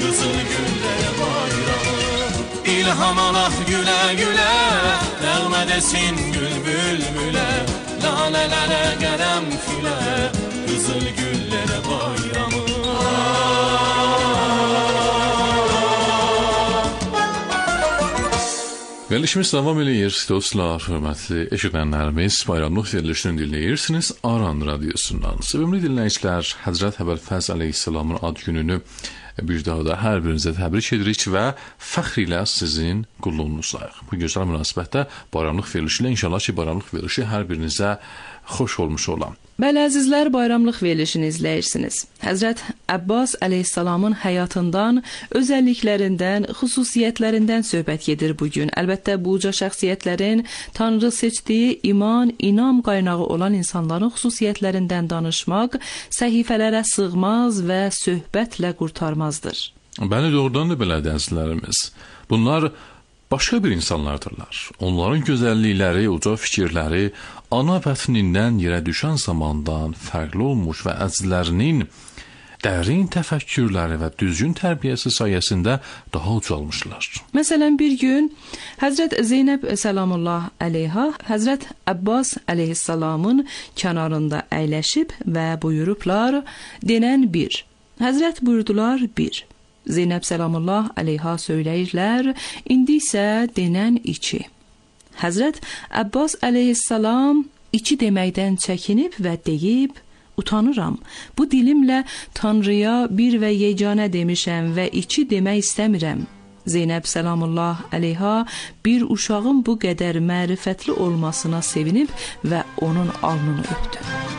qızıl güllere bayram. İlham alaq gülə gülə, nəğmə desin gül bülbülə, lalələrə qərənfilə, qızıl güllere bayramı. Verilişimiz devam edir dostlar, hörmətli eşidənlərimiz. Bayramlıq verilişini dinləyirsiniz Aran radiosundan. Sevimli dinləyicilər, Həzrət Əbülfəz əleyhissalamın ad gününü bir daha da hər birinizə təbrik edirik və fəxr ilə sizin qulluğunuzdayıq. Bu gözəl münasibətdə bayramlıq verilişi ilə inşallah ki, bayramlıq verilişi hər birinizə xoş olmuş olam. Bəli əzizlər, bayramlıq verilişini izləyirsiniz. Həzrət Abbas əleyhissalamın həyatından, özəlliklərindən, xüsusiyyətlərindən söhbət gedir bugün. Əlbəttə bu uca şəxsiyyətlərin Tanrı seçdiyi iman, inam qaynağı olan insanların xüsusiyyətlərindən danışmaq səhifələrə sığmaz və söhbətlə qurtarmazdır. Bəli, doğrudan da belədir əzizlərimiz. Bunlar başqa bir insanlardırlar. Onların gözəllikləri, uca fikirləri ana bətnindən yerə düşən zamandan fərqli olmuş və əzizlərinin dərin təfəkkürləri və düzgün tərbiyəsi sayəsində daha ucalmışlar. Məsələn, bir gün Həzrət Zeynəb səlamullah əleyha Həzrət Abbas əleyhissalamın kənarında əyləşib və buyurublar, denən 1. Həzrət buyurdular 1. Zeynəb səlamullah əleyha söyləyirlər, indi isə denən 2. Həzrət Abbas əleyhissalam 2 deməkdən çəkinib və deyib, utanıram, bu dilimlə Tanrıya bir və yeganə demişəm və 2 demək istəmirəm. Zeynəb səlamullah əleyha bir uşağın bu qədər mərifətli olmasına sevinib və onun alnını öpdü.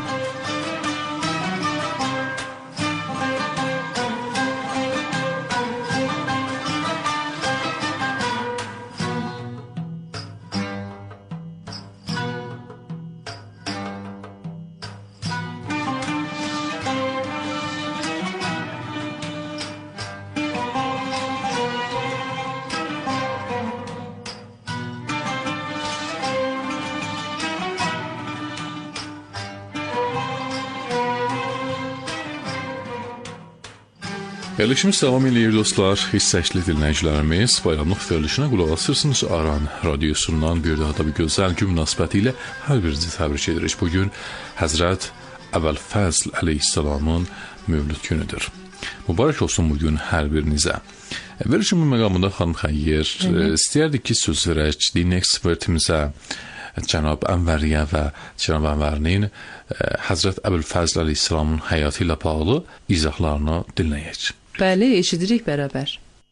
Verilişimiz devam edir dostlar. Hissəşli dinləyicilərimiz, bayramlıq verilişinə qulaq asırsınız Aran radiosundan. Bir daha da bir gözəl gün münasibəti ilə hər birinizi təbrik edirik. Bugün Həzrət Əbülfəzl əleyhissalamın mövlud günüdür. Mübarək olsun bugün hər birinizə. Verilişimin məqamında xanım Xəyyir istəyərdik ki, söz verək din ekspertimizə, Cənab Ənvəriyə və Cənab Ənvərinin Həzrət Əbülfəzl əleyhissalamın həyatı ilə bağlı izahlarını dinləyək. Bəli, eşidirik bərabər.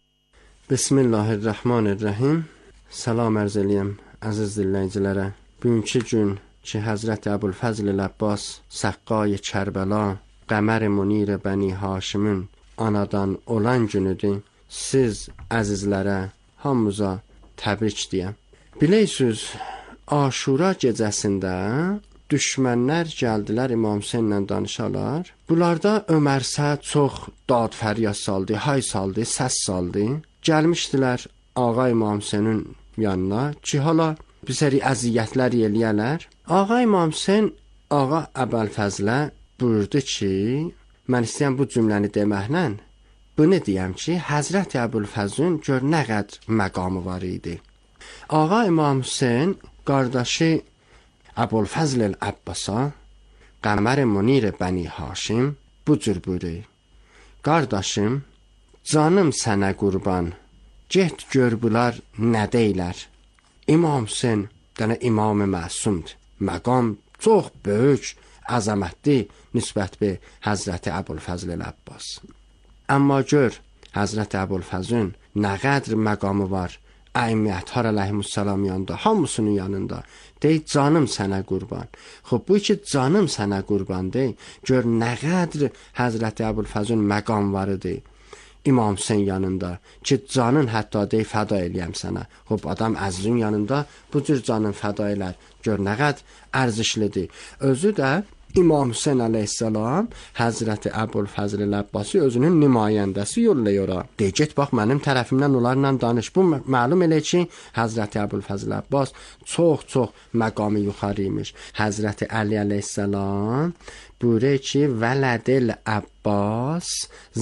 Bismillahirrahmanirrahim. Salam ərz eləyəm əziz dinləyicilərə. Bugünkü gün ki, Həzrət Əbülfəzl Əbbas Səqqay Kərbəla, Qəmər Munir Bəni Haşimin anadan olan günüdür. Siz əzizlərə, hamımıza təbrik deyəm. Bilirsiniz, Aşura gecəsində düşmənlər gəldilər İmam Hüseynlə danışarlar. Bunlarda Ömər Səd çox dad fəryad saldı, hay saldı, səs saldı. Gəlmişdilər Ağa İmam Hüseynin yanına ki, hala bir seri əziyyətlər eləyərlər. Ağa İmam Hüseyn Ağa Əbülfəzlə buyurdu ki, mən istəyəm bu cümləni deməklə bunu deyəm ki, Həzrət Əbülfəzlin gör nə qədər məqamı var idi. Ağa İmam Hüseyn qardaşı Əbülfəzl Əbbasa, Qəmər Munir Bəni Haşim bu cür buyurur. Qardaşım, canım sənə qurban, get gör bunlar nə deylər. İmam Hüseyn dənə İmam-ı Məsumdur. Məqam çox böyük, əzəmətli nisbət bir Həzrəti Əbülfəzl Əbbas. Amma gör, Həzrəti Əbülfəzlin nə qədər məqamı var. Əmmiyyətlər əleyhissalam yanında, hamısının yanında. Deyir, canım sənə qurban. Xub, bu ki, canım sənə qurban deyir. Gör, nə qədər Həzrəti Əbülfəzlin məqam var idi İmam Hüseyn yanında ki, canın hətta deyir, fəda eləyəm sənə. Xub, adam əzizin yanında bu cür canın fəda elər. Gör, nə qədər ərzişlidir. Özü də İmam Hüseyn əleyhissalam Həzrəti Əbülfəzl Əbbasi özünün nümayəndəsi yollayır. Deyir, get bax, mənim tərəfimdən onlarla danış. Bu məlum elə ki, Həzrəti Əbülfəzl Əbbas çox məqamı yuxarı imiş. Həzrəti Əli əleyhissalam buyurur ki, Vələdil Əbbas zəq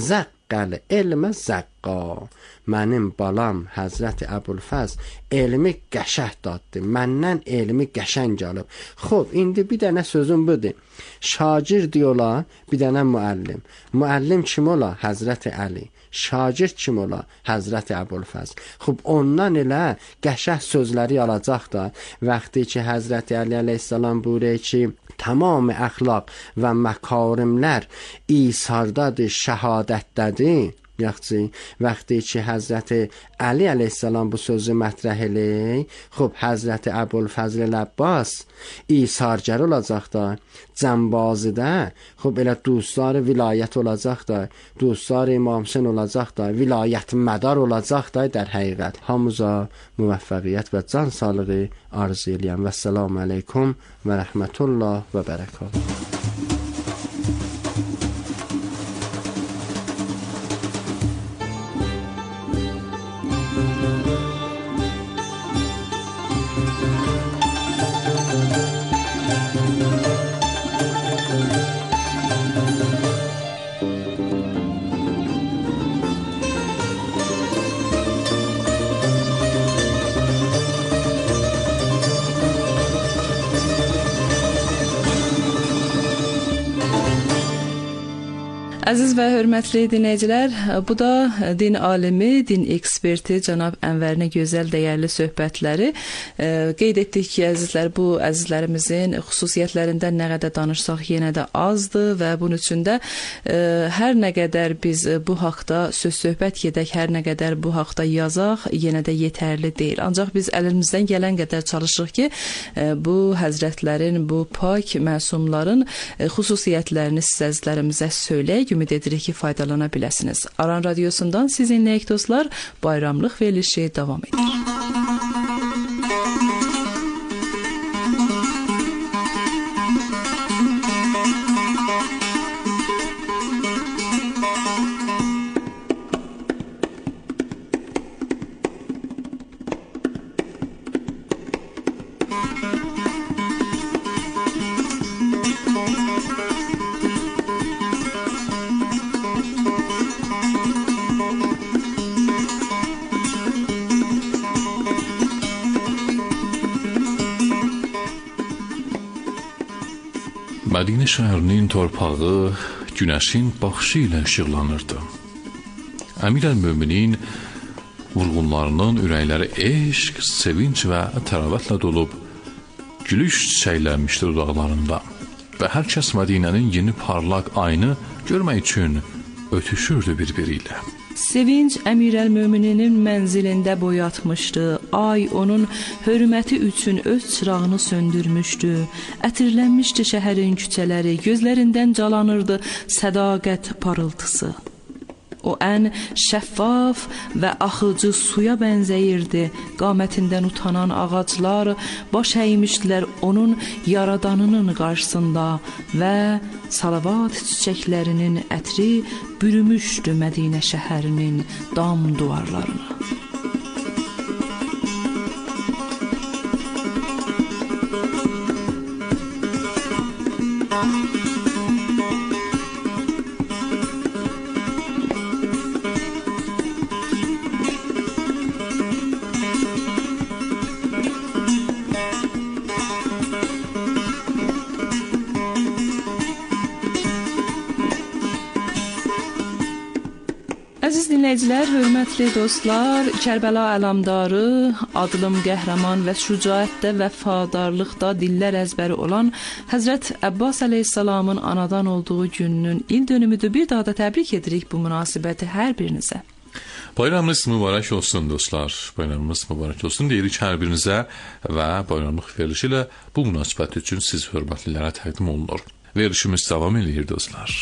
زقل علم زقا. Mənim balam Həzrət Əbülfəz elmi qəşəng daddı. Məndən elmi qəşəng gəlib. Xoş, indi bir dənə sözüm budur. Şagird ola, bir dənə müəllim. Müəllim kim ola? Həzrət Əli. Şagird kim ola? Həzrət Əbülfəz. Xoş, ondan elə qəşəng sözləri alacaq da, vaxtı ki Həzrət Əli əleyhissalam buyurur ki, tamam əxlaq və məkarimlər İsardadır, şəhadətdədir. Yaxşı, vaxtı ki Həzrət Əli əleyhissalam bu sözü mətrəh eləyir, xub Həzrət Əbülfəzl Əbbas İsargər olacaq da, Cəmbazidə, xub elə dostlar vilayət olacaq da, dostlar İmam Hüseyn olacaq da, vilayət mədar olacaq da در həqiqət. Hamıza müvəffəqiyyət və can sağlığı arzu eləyəm. Və səlamu əleykum və rəhmətullah və bərəkət. Əziz və hörmətli dinləyicilər, bu da din alimi, din eksperti cənab Ənvərin gözəl, dəyərli söhbətləri. Qeyd etdik ki, əzizlər, bu əzizlərimizin xüsusiyyətlərindən nə qədər danışsaq yenə də azdır və bunun üçün də hər nə qədər biz bu haqda söz-söhbət edək, hər nə qədər bu haqda yazaq, yenə də yetərli deyil. Ancaq biz əlimizdən gələn qədər çalışırıq ki, bu həzrətlərin, bu pak məsumların xüsusiyyətlərini siz əzizlərimizə söyləyək. Ümid edirik ki, faydalana biləsiniz. Aran Radyosu'ndan sizinləyik dostlar. Bayramlıq verilişi davam edir. Mədinə şəhərinin torpağı günəşin baxışı ilə işıqlanırdı. Əmir-əl-Möminin vurğunlarının ürəkləri eşq, sevinç və təravətlə dolub, gülüş çiçəklənmişdi dodaqlarında və hər kəs Mədinənin yeni parlaq ayını görmək üçün ötüşürdü bir-biri ilə. Sevinç Əmir-əl-Mömininin mənzilində boyatmışdı. Ay onun hörməti üçün öz çırağını söndürmüşdü. Ətirlənmişdi şəhərin küçələri, gözlərindən calanırdı sədaqət parıltısı. O ən şəffaf və axıcı suya bənzəyirdi. Qamətindən utanan ağaclar baş əymişdilər onun yaradanının qarşısında və salavat çiçəklərinin ətri bürümüşdü Mədinə şəhərinin dam duvarlarını. Əziz dinləyicilər, hörmətli dostlar, Kərbəla əlamdarı, adlım qəhrəman və şücaətdə, vəfadarlıqda dillər əzbəri olan Həzrət Əbbas əleyhissalamın anadan olduğu gününün il dönümüdür. Bir daha da təbrik edirik bu münasibəti hər birinizə. Bayramınız mübarək olsun dostlar, bayramınız mübarək olsun deyirik hər birinizə və bayramlıq verilişi ilə bu münasibət üçün siz hörmətlilərə təqdim olunur. Verilişimiz davam edir dostlar.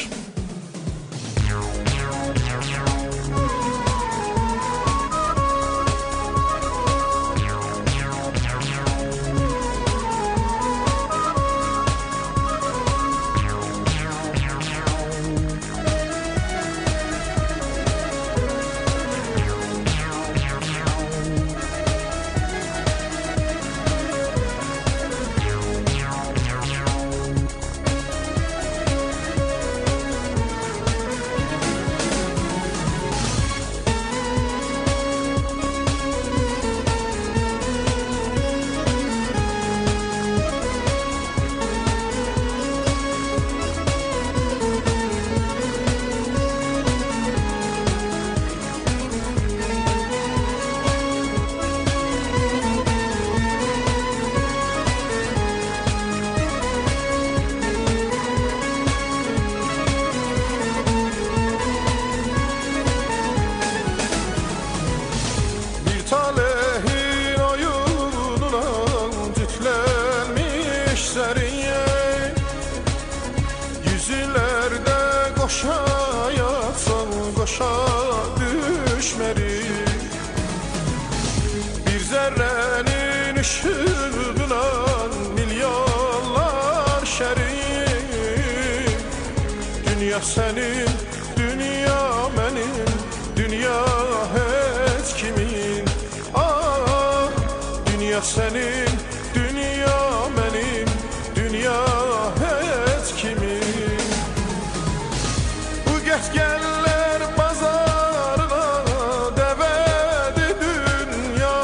düşmərik. Bir zərrənin ışığına milyonlar şərik. Dünya sənin, dünya mənim, dünya heç kimin. Ah, dünya sənin, dünya mənim, dünya heç kimin. Bu gəl-gəllər bazarına dəvədi dünya.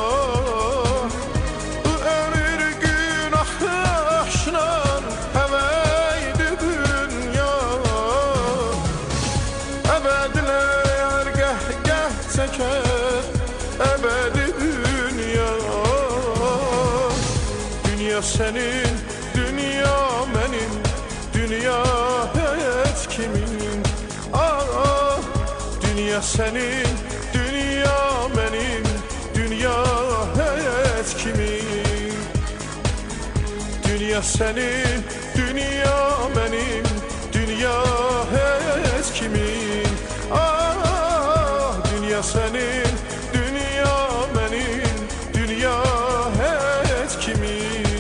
Bu ömür günah yaşla həvəydi dünya. Əbədlər gəh-gəh çəkər əbədi dünya. Dünya sənin, dünya mənim, dünya heç kimin. Ah, dünya sənin, dünya mənim, dünya heç kimin. Dünya sənin, dünya mənim, dünya heç kimin. Ah, dünya sənin, dünya mənim, dünya heç kimin.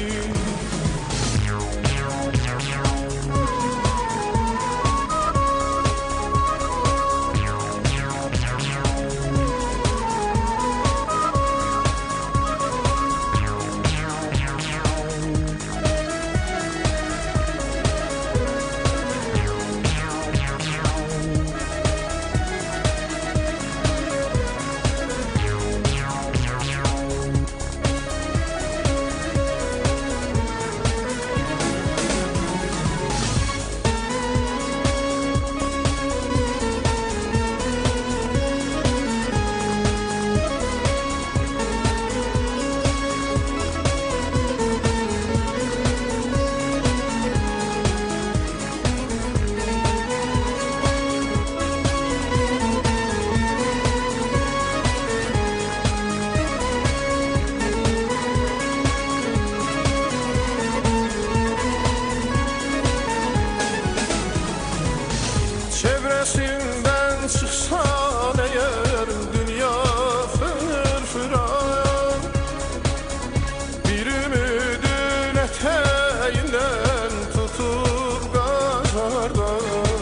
Çevresinden çıksan eğer dünya fırfıran. Bir ümidin eteğinden tutup kaçardan.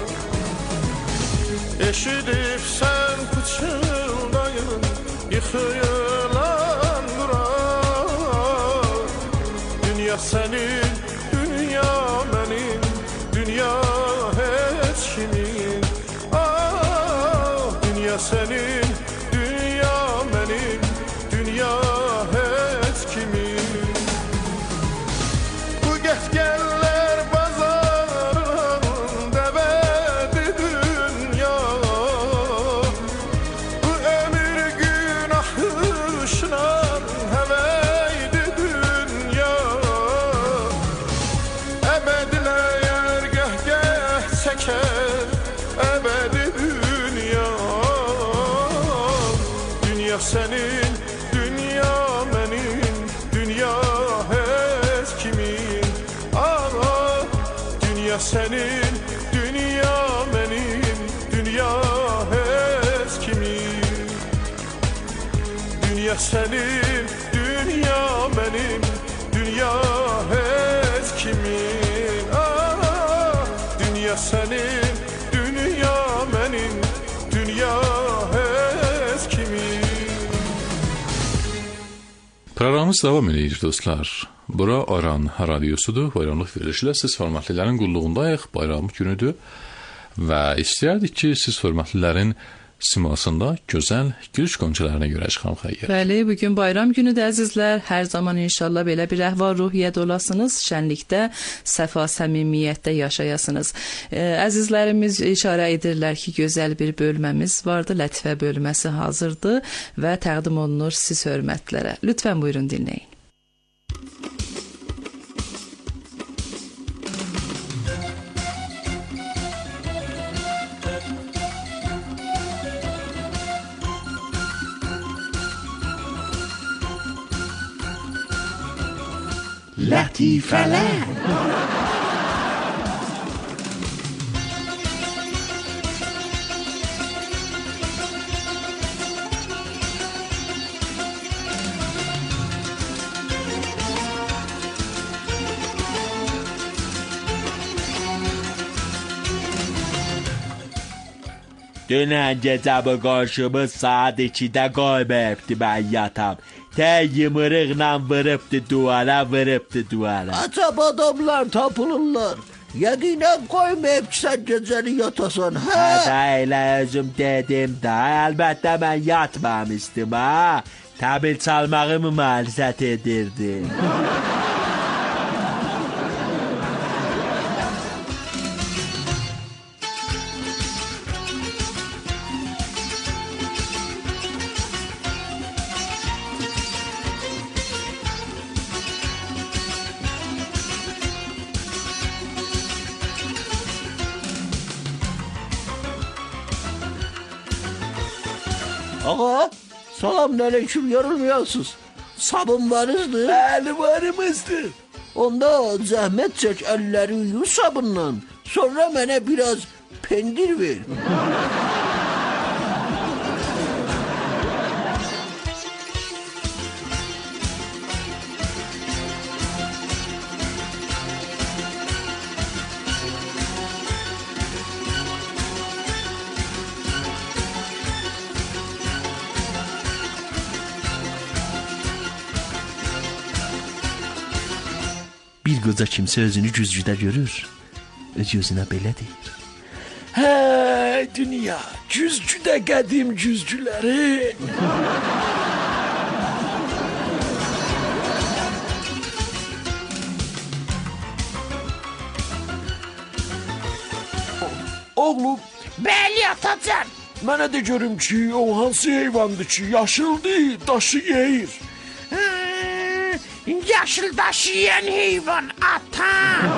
Eşidip sen pıçıldayın yıkıyılan duran. Dünya senin, dünya benim, dünya heç kimin. Dünya senin, dünya benim, dünya heç kimin. Bu gəl-gəllər bazarın dəvədi dünya. Bu ömür günah işlə həvəydi dünya. Əbədlər gəh-gəh çəkər əbədi dünya. Dünya senin, dünya benim, dünya heç kimin. Ah, dünya senin, dünya benim, dünya heç kimin. Dünya senin, dünya benim, dünya heç kimin. Ah, dünya senin, dünya benim, dünya heç kimin. Proqramımız davam edir dostlar. Bura Aran radiosudur. Bayramlıq verilişlə siz hörmətlilərin qulluğundayıq. Bayram günüdür və istəyərdik ki, siz hörmətlilərin simasında gözəl gülüş qonçalarına görə çıxam xəyyər. Bəli, bugün bayram günüdür əzizlər. Hər zaman inşallah belə bir əhval-ruhiyyət olasınız. Şənlikdə, səfa, səmimiyyətdə yaşayasınız. Əzizlərimiz işarə edirlər ki, gözəl bir bölməmiz vardı. Lətifə bölməsi hazırdır və təqdim olunur siz hörmətlərə. Lütfən buyurun dinləyin. Latifeler. Dünən gecə bu qonşumuz saat 2-də qoymayıbdı mən yatam. Yımırıqla vırıbdı duvara. Acaba adamlar tapılırlar. Yəqinən qoymayıb ki, sən gecəni yatasan, hə? Hədə elə özüm dedim də, əlbəttə mən yatmamışdım, ha? Təbil çalmağı mümarizət edirdim. Ağa, selamünaleyküm, yorulmuyorsunuz. Sabun varızdır. Bəli, varımızdır. Onda zəhmət çək, əlləri yu sabunla. Sonra mənə biraz pendir ver. Bir qoca kimsə özünü güzgüdə görür, öz gözünə belə deyir. Hə, dünya, güzgüdə qədim güzgüləri. Oğlum, Bəli, atacan. mənə də görüm ki, o hansı heyvandır ki, yaşıldır, daşı yeyir. Yaşıl daşı yiyen heyvan, ata.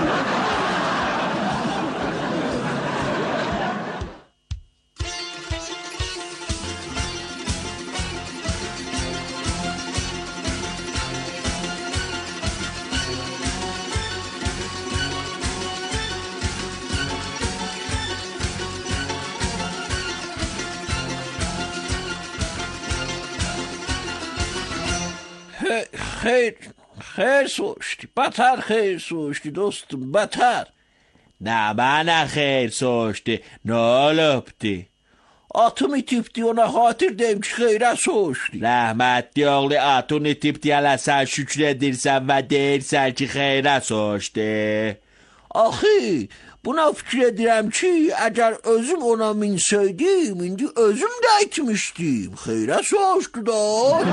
Xeyr soğuşdu, batar xeyr soğuşdu dostum, batar. Nə mənə xeyr soğuşdu, nə olubdu? Atım itibdi, ona xatir deyim ki, xeyrə soğuşdu. Rəhmətli oğlu atın itibdi, hələ sən şükür edirsən və deyirsən ki, xeyrə soğuşdu. Axı, buna fikir edirəm ki, əgər özüm ona minsəydim, indi özüm də itmişdim. Xeyrə soğuşdu da.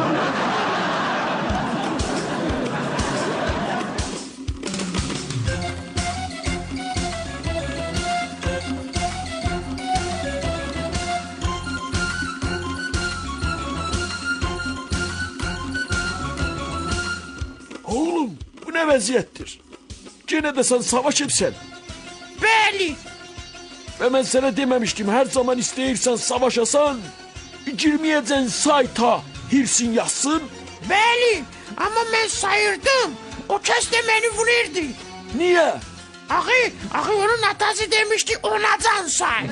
Oğlum, bu nə vəziyyətdir? Gene də sən savaş etsən. Bəli. Və mən sənə deməmişdim, hər zaman istəyirsən savaşasan, girməyəcən sayta, hirsin yazsın. Bəli, amma mən sayırdım. O kəs də məni vururdu. Niyə? Axı onun atası demişdi, onacan say.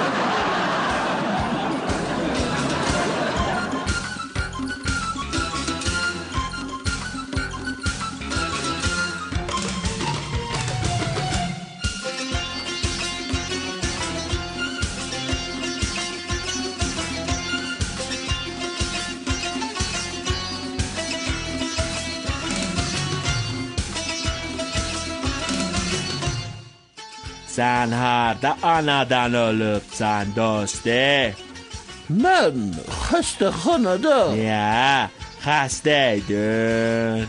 Sən harda anadan olubsan, dostu? Mən xəstəxanada. Niyə? Xəstə idin?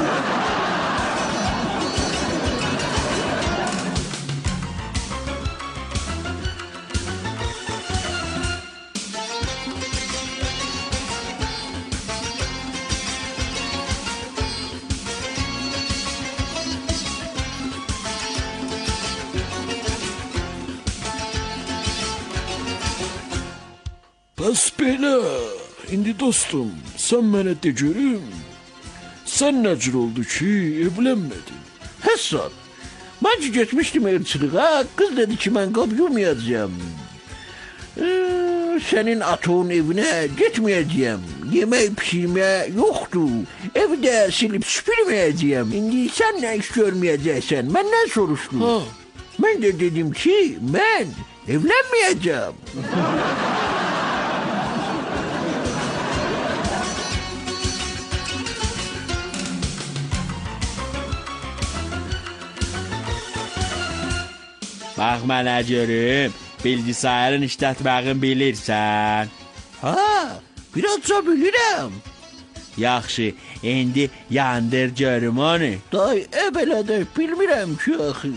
Bəs belə, indi dostum, sən mənə de görüm, sən nə cür oldu ki, evlənmədin? Həssan, mən ki getmişdim elçiliğə, qız dedi ki, mən qab yumayacağım. Sənin atın evinə getməyəcəyəm, yemək pişirmə yoxdur, evdə silib süpürməyəcəyəm. İndi sən nə iş görməyəcəksən, məndən soruşdun. Mən də dedim ki, mən Evlenmeyeceğim. Bax mənə görüm, bilgisayarın işlətməğini bilirsən. Ha, birazca bilirəm. Yaxşı, indi yandır görüm onu. Day, belə də bilmirəm ki, axı.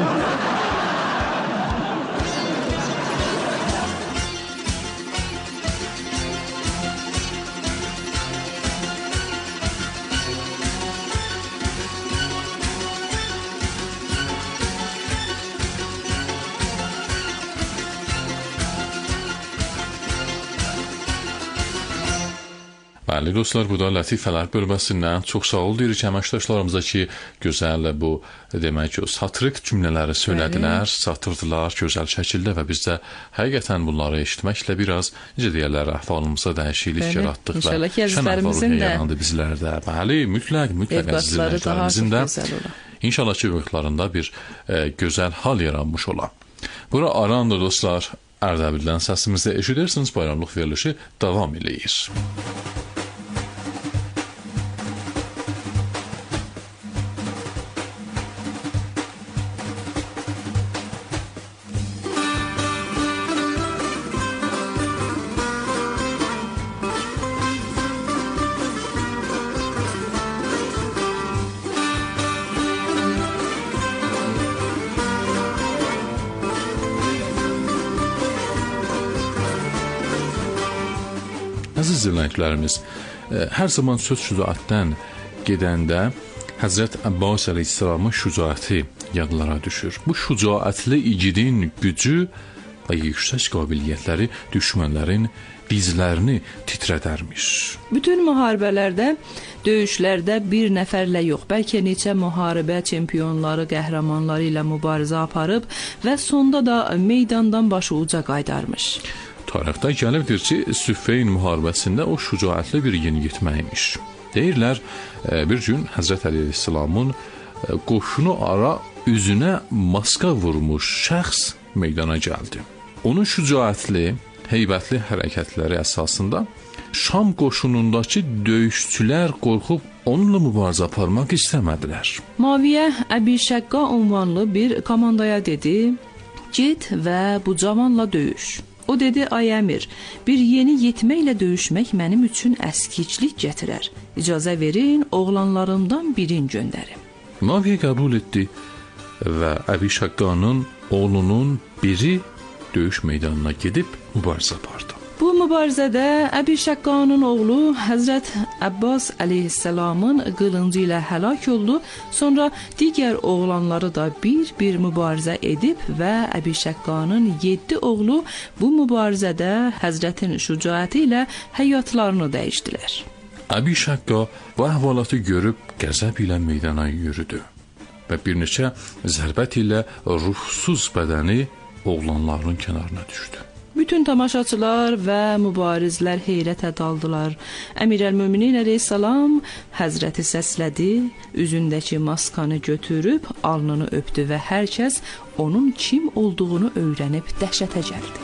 Bəli dostlar, bu da Lətifələr bölməsindən çox sağ ol deyirik əməkdaşlarımıza ki, gözəl bu demək o satırıq cümlələri söylədilər, satırdılar gözəl şəkildə və biz də həqiqətən bunları eşitməklə biraz necə deyirlər, əhvalımıza dəyişiklik yaratdıq və şən əhvalı yarandı bizlərdə. Bəli, mütləq əzizlərimizin də inşallah ki, vaxtlarında bir gözəl hal yaranmış ola. Bura Aran'da dostlar, Ərdəbildən səsimizdə eşidirsiniz, bayramlıq verilişi davam eləyir. Əziz dinləyicilərimiz, hər zaman söz şücaətdən gedəndə Həzrət Abbas əleyhissalamın şücaəti yadlara düşür. Bu şücaətli igidin gücü və yüksək qabiliyyətləri düşmənlərin dizlərini titrədərmiş. Bütün müharibələrdə, döyüşlərdə bir nəfərlə yox, bəlkə neçə müharibə çempionları, qəhrəmanları ilə mübarizə aparıb və sonda da meydandan başı uca qaydarmış. Tarixdə gəlibdir ki, Süffeyn müharibəsində o şücaətli bir yeniyetmə imiş. Deyirlər, bir gün Həzrət Əli əleyhissalamın qoşunu ara üzünə maska vurmuş şəxs meydana gəldi. Onun şücaətli, heybətli hərəkətləri əsasında Şam qoşunundakı döyüşçülər qorxub onunla mübarizə aparmaq istəmədilər. Maviyə Əbi Şəqqa ünvanlı bir komandaya dedi, get və bu cavanla döyüş. O dedi, ay əmir, bir yeni yetməklə döyüşmək mənim üçün əskiklik gətirər. İcazə verin, oğlanlarımdan birini göndərim. Maviyə qəbul etdi və Əbi Şəqqanın oğlunun biri döyüş meydanına gedib mübarizə apardı. Bu mübarizədə Əbi Şəqqanın oğlu Həzrət Abbas əleyhissalamın qılıncı ilə həlak oldu. Sonra digər oğlanları da bir mübarizə edib və Əbi Şəqqanın 7 oğlu bu mübarizədə Həzrətin şücaəti ilə həyatlarını dəyişdilər. Əbi Şəqqa bu əhvalatı görüb qəzəb ilə meydana yürüdü və bir neçə zərbət ilə ruhsuz bədəni oğlanların kənarına düşdü. Bütün tamaşaçılar və mübarizlər heyrətə daldılar. Əmir-əl-Möminin əleyhissalam Həzrəti səslədi, üzündəki maskanı götürüb alnını öpdü və hər kəs onun kim olduğunu öyrənib dəhşətə gəldi.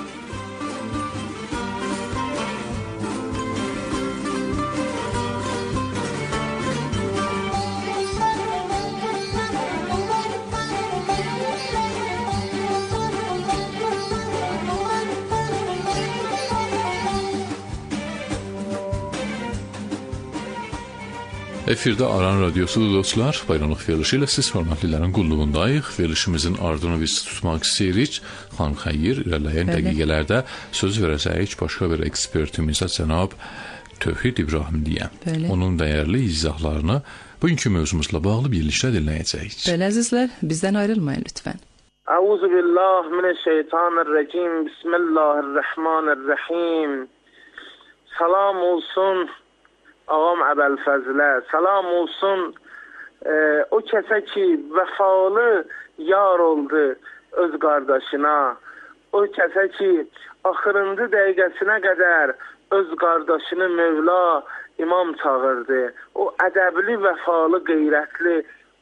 Efirdə Aran Radyosudur dostlar. Bayramlıq verilişi ilə siz hörmətlilərin qulluğundayıq. Verilişimizin ardını biz tutmaq istəyirik. Xanım Xeyir, irəliləyən dəqiqələrdə söz verəcəyik başqa bir ekspertimizə, cənab Tövhid İbrahimliyə. Onun dəyərli izahlarını bugünkü mövzumuzla bağlı birlikdə dinləyəcəyik. Bəli əzizlər, bizdən ayrılmayın lütfən. Əuzu billah mineşşeytanirracim. Bismillahirrahmanirrahim. Salam olsun ağam Əbəlfəzlə, salam olsun o kəsə ki vəfalı yar oldu öz qardaşına, o kəsə ki axırıncı dəqiqəsinə qədər öz qardaşını Mövla imam çağırdı, o ədəbli, vəfalı, qeyrətli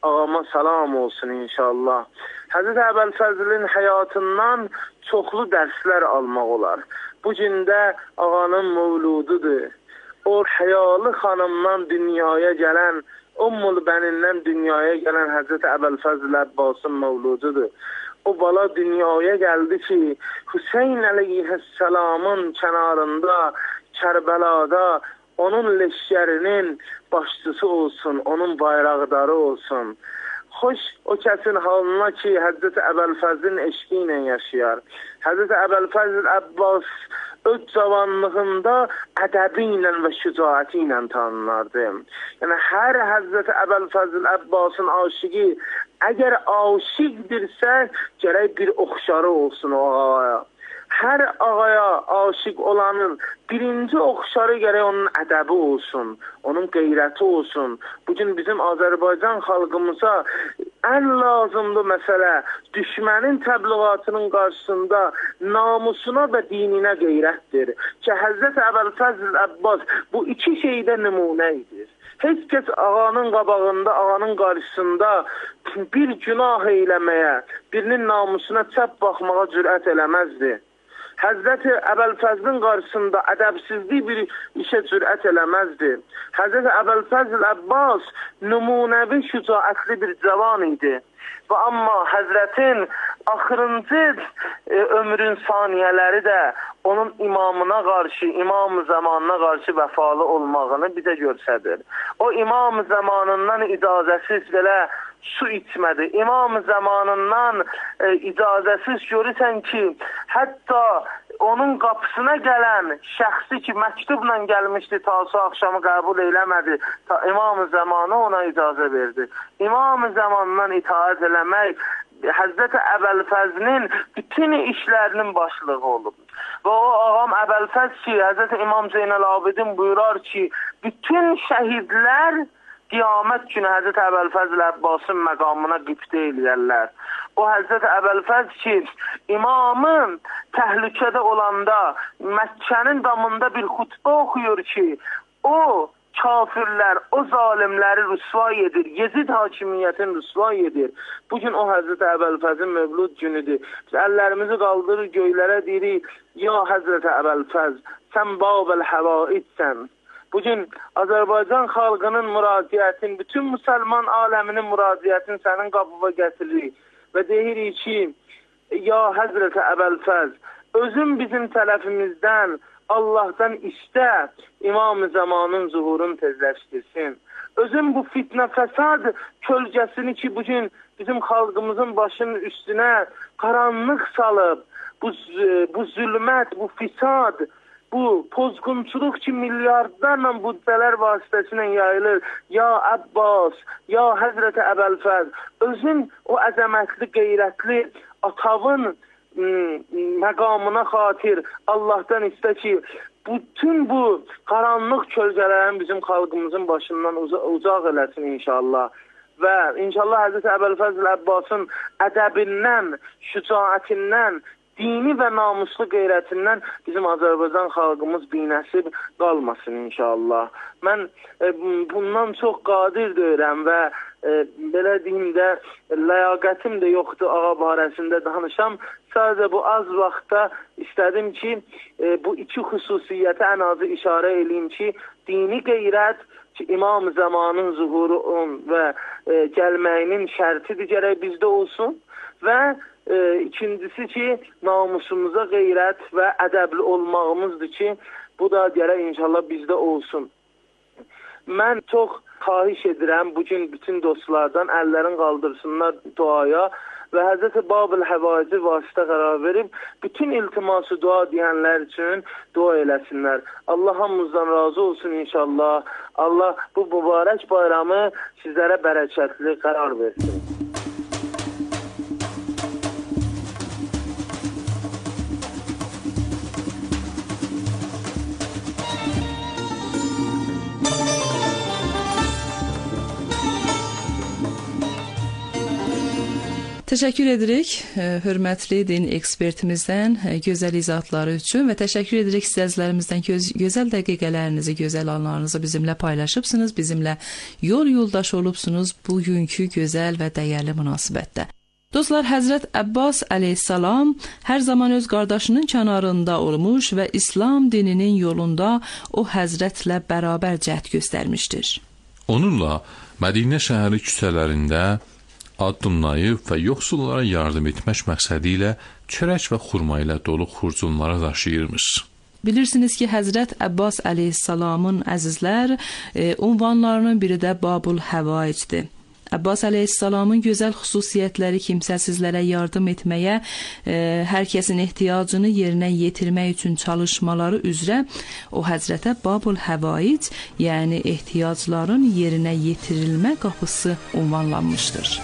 ağama salam olsun inşallah. Həzrət Əbəlfəzlin həyatından çoxlu dərslər almaq olar. Bu gün də ağanın mövlududur. O həyalı xanımdan dünyaya gələn, Ummul Bənindən dünyaya gələn Həzrət Əbəlfəzl Əbbasın mövlududur. O bala dünyaya gəldi ki, Hüseyn əleyhisselamın kənarında, Kərbəlada onun leşkərinin başçısı olsun, onun bayraqdarı olsun. Xoş o kəsin halına ki, Həzrət Əbəlfəzlin eşqi ilə yaşayar. Həzrət Əbəlfəzl Əbbas öz cavanlığında ədəbi ilə və şücaəti ilə tanınardı. Yəni, hər Həzrət Əbəlfəzl Əbbasın aşıqı, əgər aşiqdirsə, gərək bir oxşarı olsun o ağaya. Hər ağaya aşiq olanın birinci oxşarı gərək onun ədəbi olsun, onun qeyrəti olsun. Bugün bizim Azərbaycan xalqımıza ən lazımlı məsələ düşmənin təbliğatının qarşısında namusuna və dininə qeyrətdir. Ki, Həzrət Əbəlfəzl Əbbas bu iki şeydə nümunə idir. Heç kəs ağanın qabağında, ağanın qarşısında bir günah eyləməyə, birinin namusuna çəp baxmağa cürət eləməzdi. Həzrət Əbəlfəzlin qarşısında ədəbsizlik bir işə cürət eləməzdi. Həzrət Əbəlfəzl Əbbas nümunəvi şücaətli bir cavan idi. Və amma Həzrətin axırıncı ömrün saniyələri də onun imamına qarşı, imam-ı zamanına qarşı vəfalı olmağını bizə göstərir. O imam-ı zamanından icazəsiz belə su içmədi. İmam-ı zamanından icazəsiz görürsən ki, hətta onun qapısına gələn şəxsi ki, məktubla gəlmişdi, tasu axşamı qəbul eləmədi. İmam-ı zamanı ona icazə verdi. İmam-ı zamanından itaat eləmək Həzrət Əbəlfəzlin bütün işlərinin başlığı olub. Və o ağam Əbəlfəz ki, Həzrət İmam Zeynəl-Abidin buyurar ki, bütün şəhidlər qiyamət günü Həzrət Əbəlfəzl Əbbasın məqamına qibtə eləyərlər. O Həzrət Əbəlfəz ki, imamın təhlükədə olanda Məkkənin damında bir xutbə oxuyur ki, o kafirlər, o zalimləri rüsvay edir, Yezid hakimiyyətini rüsvay edir. Bugün o Həzrət Əbəlfəzin mövlud günüdür. Biz əllərimizi qaldırır göylərə deyirik, ya Həzrət Əbəlfəz, sən Babel həvaidsən. Bugün Azərbaycan xalqının müraciətin, bütün müsəlman aləminin müraciətin sənin qapıva gətiririk və deyirik ki, ya Həzrət Əbəlfəz, özün bizim tərəfimizdən Allah'tan iste İmam-ı Zaman'ın zuhurunu tezleştirsin. Özün bu fitne fesad kölgesini ki bugün bizim halkımızın başının üstüne karanlık salıp bu zulmet, bu fisad, bu pozgunçuluk ki milyardlarla buddeler vasitəsilə yayılır. Ya Abbas, ya Həzrət Əbəlfəz, özün o əzəmətli, qeyrətli atavın məqamına xatir Allah'tan iste ki bütün bu karanlık kölgələrin bizim xalqımızın başından uzaq eləsin inşallah. Və inşallah Həzrət Əbəlfəzl Əbbasın ədəbindən, şücaətindən, dini və namuslu qeyrətindən bizim Azərbaycan xalqımız binəsib qalmasın inşallah. Mən bundan çox qadir deyirəm və belə deyim də ləyaqətim də yoxdur ağa barəsində danışam. Sadəcə bu az vaxtda istədim ki bu iki xüsusiyyətə ən azı işarə edeyim ki dini qeyrət ki İmam-ı Zamanın zuhuru və gəlməyinin şərtidir gərək bizdə olsun və ikincisi ki namusumuza qeyrət və ədəbli olmağımızdır ki bu da gərək inşallah bizdə olsun. Mən çox xahiş edirəm bugün bütün dostlardan əllərin qaldırsınlar duaya və Həzrət Babel Həvaici vasitə qərar verib bütün iltiması dua deyənlər üçün dua eləsinlər. Allah hamımızdan razı olsun inşallah. Allah bu mübarək bayramı sizlərə bərəkətli qərar versin. Təşəkkür edirik hörmətli din ekspertimizdən gözəl izahatları üçün və təşəkkür edirik izləyicilərimizdən gözəl dəqiqələrinizi, gözəl anlarınızı bizimlə paylaşıbsınız, bizimlə yoldaş olubsunuz bugünkü gözəl və dəyərli münasibətdə. Dostlar, Həzrət Əbbas əleyhissalam hər zaman öz qardaşının kənarında olmuş və İslam dininin yolunda o həzrətlə bərabər cəhd göstərmişdir. Onunla Mədinə şəhəri küçələrində addımlayıb və yoxsullara yardım etmək məqsədi ilə çörək və xurma ilə dolu xurcunlara daşıyırmış. Bilirsiniz ki, Həzrət Əbbas əleyhissalamın əzizlər unvanlarının biri də Babul Həvaicdir. Əbbas əleyhissalamın gözəl xüsusiyyətləri kimsəsizlərə yardım etməyə, hər kəsin ehtiyacını yerinə yetirmək üçün çalışmaları üzrə o Həzrətə Babul Həvaic, yəni ehtiyacların yerinə yetirilmə qapısı unvanlanmışdır.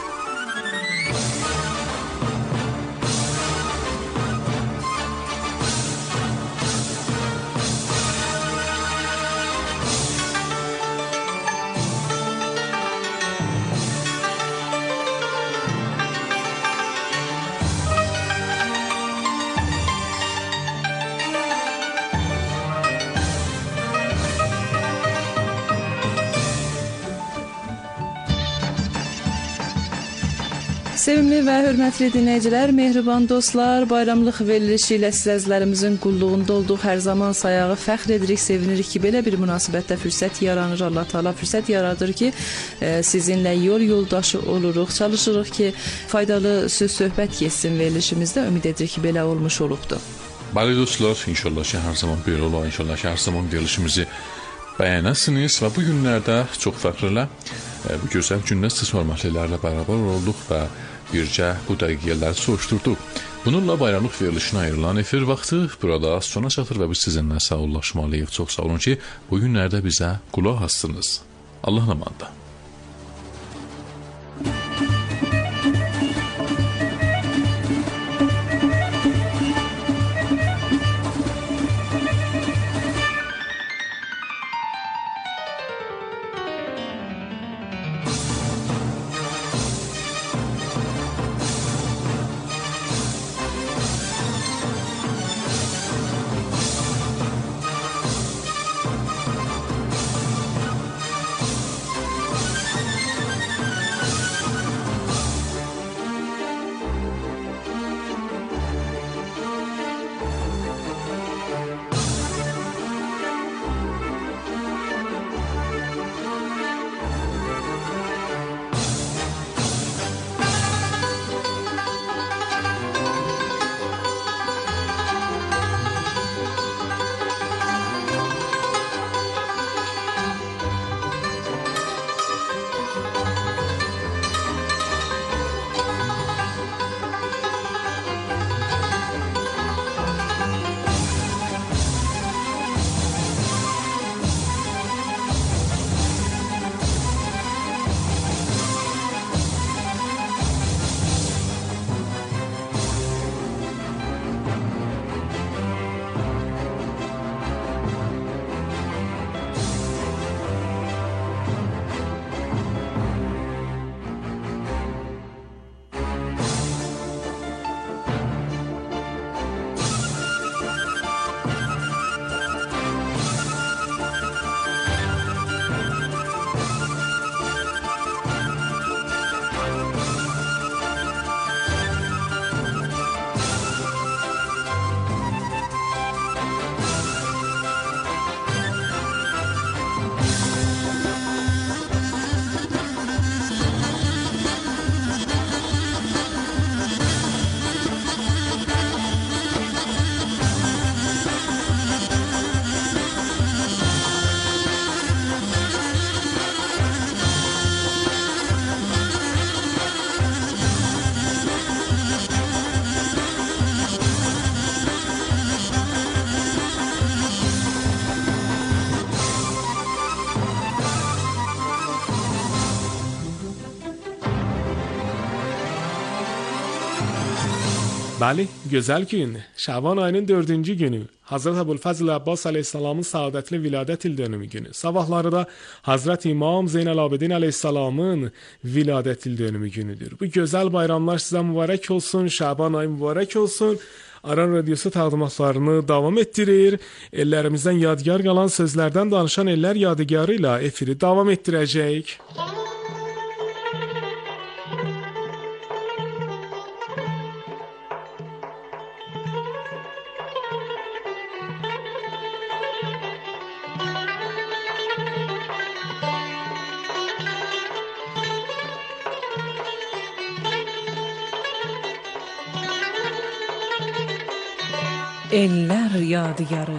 Sevimli və hörmətli dinləyicilər, mehriban dostlar, bayramlıq verilişi ilə sizlərimizin qulluğunda olduq. Hər zaman sayağı fəxr edirik, sevinirik ki, belə bir münasibətdə fürsət yaranır. Allah Taala fürsət yaradır ki, sizinlə yoldaşı oluruq. Çalışırıq ki, faydalı söz-söhbət keçsin verilişimizdə. Ümid edirik ki, belə olmuş olubdu. Bəli dostlar, inşallah ki, hər zaman belə olar. İnşallah ki, hər zaman verilişimizi bəyənəsiniz və bu günlərdə çox fəxrlə bu gözəl gündə siz hörmətlilərlə bərabər olduq və bircə bu dəqiqələri soruşdurduq. Bununla bayramlıq verilişinə ayrılan efir vaxtı burada sona çatır və biz sizinlə sağollaşmalıyıq. Çox sağ olun ki, bu günlərdə bizə qulaq assınız. Allahın amanında. Bəli, gözəl gün. Şaban ayının 4-cü günü. Hazret Əbülfəzl Abbas əleyhissalamın saadətli viladət il dönümü günü. Sabahları da Hazret İmam Zeynəlabidin əleyhissalamın viladət il dönümü günüdür. Bu gözəl bayramlar sizə mübarək olsun. Şaban ayı mübarək olsun. Aran Radiosu təqdimatlarını davam etdirir. Ellərimizdən yadigar qalan sözlərdən danışan Ellər Yadigarı ilə efiri davam etdirəcək. Ellər Yadigarı.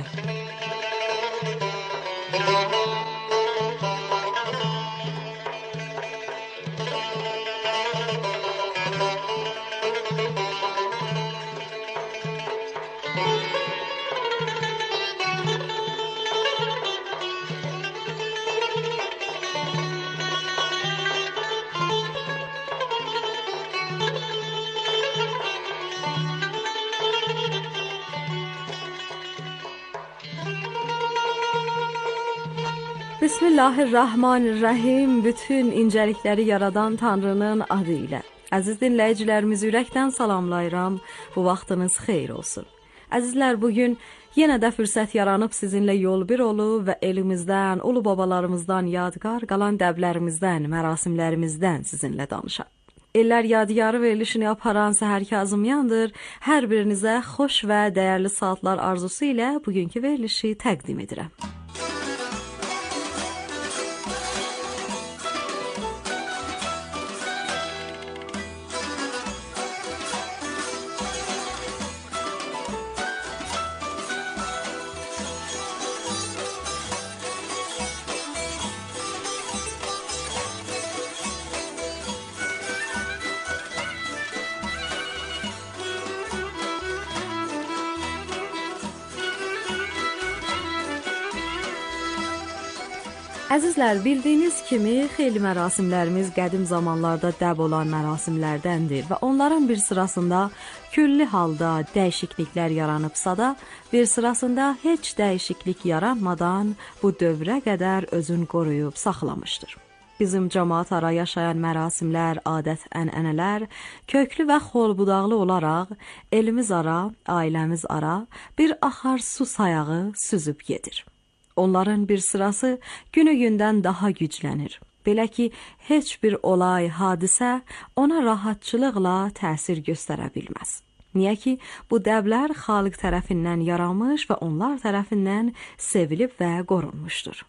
Bismillahirrahmanirrahim. Bütün incəlikləri yaradan Tanrının adı ilə. Əziz dinləyicilərimizi ürəkdən salamlayıram. Bu vaxtınız xeyir olsun. Əzizlər, bugün yenə də fürsət yaranıb sizinlə yol bir olub və elimizdən, ulu babalarımızdan yadgar qalan dəblərimizdən, mərasimlərimizdən sizinlə danışaq. Ellər Yadigarı verilişini aparan Səhər Kazımyandır. Hər birinizə xoş və dəyərli saatlar arzusu ilə bugünkü verilişi təqdim edirəm. Əzizlər, bildiyiniz kimi xeyli mərasimlərimiz qədim zamanlarda dəb olan mərasimlərdəndir və onların bir sırasında külli halda dəyişikliklər yaranıbsa da, bir sırasında heç dəyişiklik yaranmadan bu dövrə qədər özünü qoruyub saxlamışdır. Bizim cəmaat ara yaşayan mərasimlər, adət-ənənələr köklü və xolbudaqlı olaraq elimiz ara, ailəmiz ara bir axar su sayağı süzüb gedir. Onların bir sırası günü-gündən daha güclənir. Belə ki, heç bir olay, hadisə ona rahatçılıqla təsir göstərə bilməz. Niyə ki, bu dəblər xalq tərəfindən yaranmış və onlar tərəfindən sevilib və qorunmuşdur.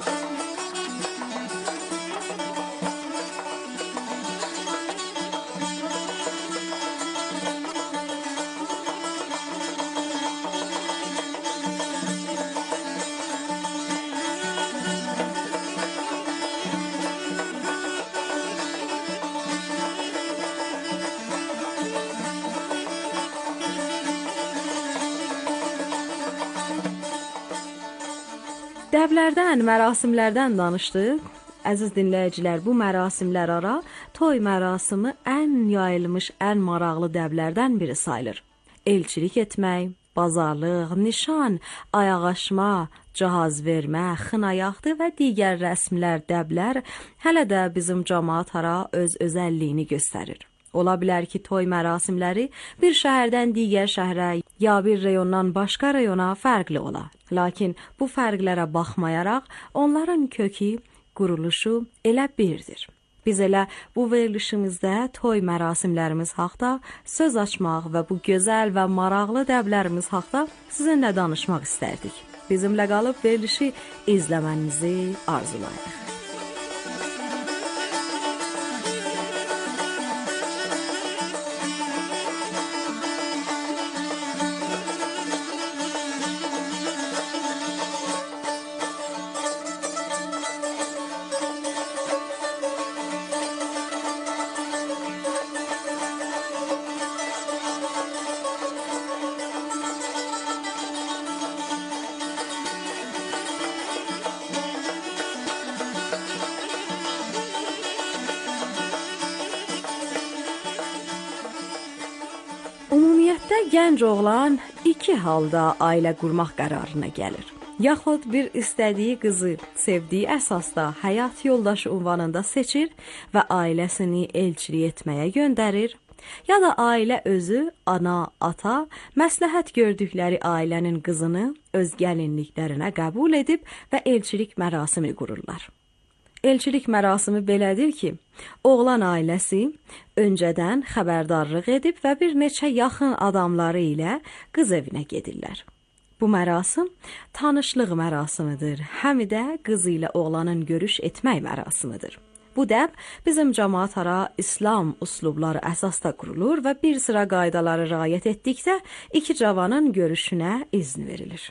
Dəblərdən, mərasimlərdən danışdıq. Əziz dinləyicilər, bu mərasimlər ara toy mərasimi ən yayılmış, ən maraqlı dəblərdən biri sayılır. Elçilik etmək, bazarlıq, nişan, ayaqaşma, cihaz vermə, xınayaqdı və digər rəsmlər, dəblər hələ də bizim cəmaat ara öz özəlliyini göstərir. Ola bilər ki, toy mərasimləri bir şəhərdən digər şəhərə, ya bir rayondan başqa rayona fərqli ola. Lakin bu fərqlərə baxmayaraq, onların kökü, quruluşu elə birdir. Biz elə bu verilişimizdə toy mərasimlərimiz haqda söz açmaq və bu gözəl və maraqlı dəblərimiz haqda sizinlə danışmaq istərdik. Bizimlə qalıb verilişi izləmənizi arzulayırıq. gənc oğlan iki halda ailə qurmaq qərarına gəlir. Yaxud bir istədiyi qızı sevdiyi əsasda həyat yoldaşı ünvanında seçir və ailəsini elçilik etməyə göndərir, ya da ailə özü, ana, ata, məsləhət gördükləri ailənin qızını öz gəlinliklərinə qəbul edib və elçilik mərasimi qururlar. Elçilik mərasimi belədir ki, oğlan ailəsi öncədən xəbərdarlıq edib və bir neçə yaxın adamları ilə qız evinə gedirlər. Bu mərasim tanışlıq mərasimidir, həm də qız ilə oğlanın görüş etmək mərasimidir. Bu dəb bizim cəmaət ara İslam üslubları əsasda qurulur və bir sıra qaydaları riayət etdikdə iki cavanın görüşünə izin verilir.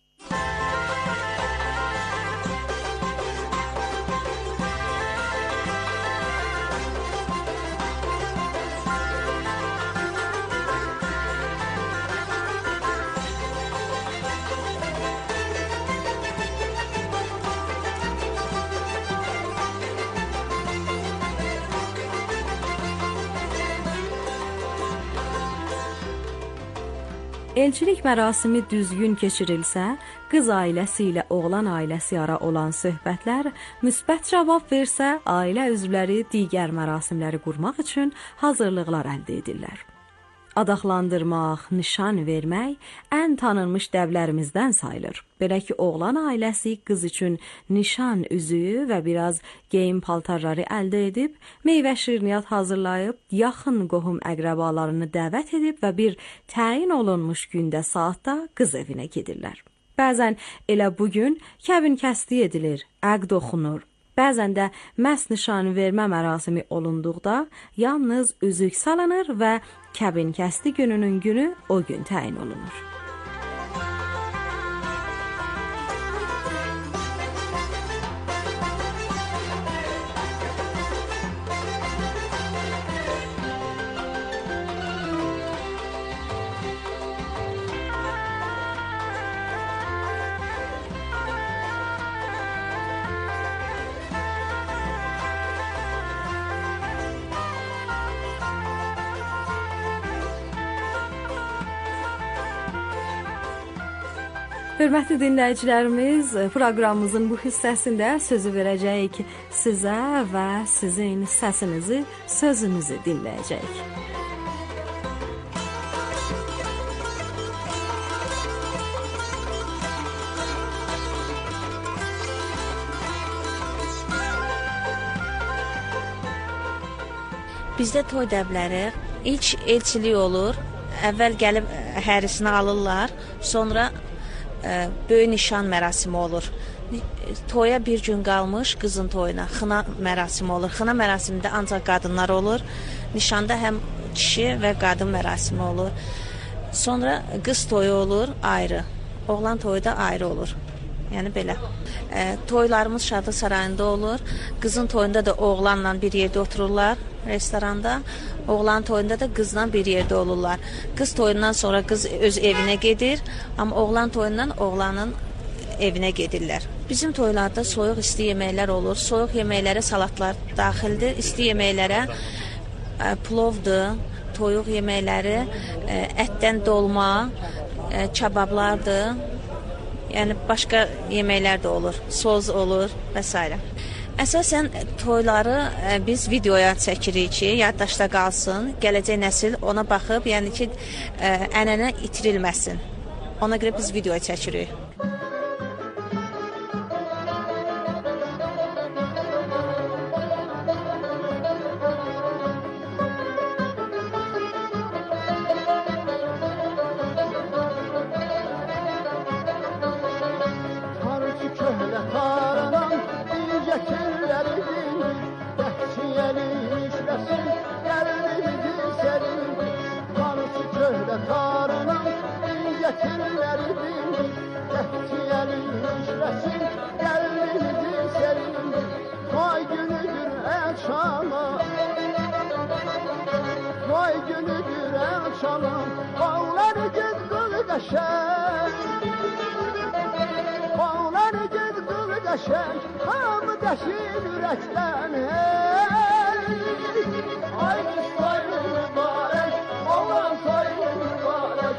Elçilik mərasimi düzgün keçirilsə, qız ailəsi ilə oğlan ailəsi ara olan söhbətlər müsbət cavab versə, ailə üzvləri digər mərasimləri qurmaq üçün hazırlıqlar əldə edirlər. Adaqlandırmaq, nişan vermək ən tanınmış dəblərimizdən sayılır. Belə ki, oğlan ailəsi qız üçün nişan üzüyü və biraz geyim paltarları əldə edib, meyvə şirniyyat hazırlayıb, yaxın qohum əqrəbalarını dəvət edib və bir təyin olunmuş gündə saatda qız evinə gedirlər. Bəzən elə bugün kəbin kəsdi edilir, əqd oxunur. Bəzən də məhz nişan vermə mərasimi olunduqda yalnız üzük salınır və kəbin kəsdi gününün günü o gün təyin olunur. Hörmətli dinləyicilərimiz, proqramımızın bu hissəsində sözü verəcəyik sizə və sizin səsinizi, sözünüzü dinləyəcəyik. Bizdə toy dəbləri ilk elçilik olur. Əvvəl gəlib hərisini alırlar, sonra böyük nişan mərasimi olur. Toya bir gün qalmış qızın toyuna xına mərasimi olur. Xına mərasimində ancaq qadınlar olur. Nişanda həm kişi və qadın mərasimi olur. Sonra qız toyu olur ayrı. Oğlan toyu da ayrı olur. Yəni belə. Toylarımız Şadlıq sarayında olur. Qızın toyunda da oğlanla bir yerdə otururlar restoranda. Oğlan toyunda da qızla bir yerdə olurlar. Qız toyundan sonra qız öz evinə gedir, amma oğlan toyundan oğlanın evinə gedirlər. Bizim toylarda soyuq isti yeməklər olur. Soyuq yeməklərə salatlar daxildir. İsti yeməklərə plovdur, toyuq yeməkləri, ətdən dolma, kabablardır. Yəni başqa yeməklər də olur, soz olur və s. Əsasən toyları biz videoya çəkirik ki, yaddaşda qalsın, gələcək nəsil ona baxıb, yəni ki, ənənə itirilməsin. Ona görə biz videoya çəkirik. Ay, soy mübarek, olan soy mübarek.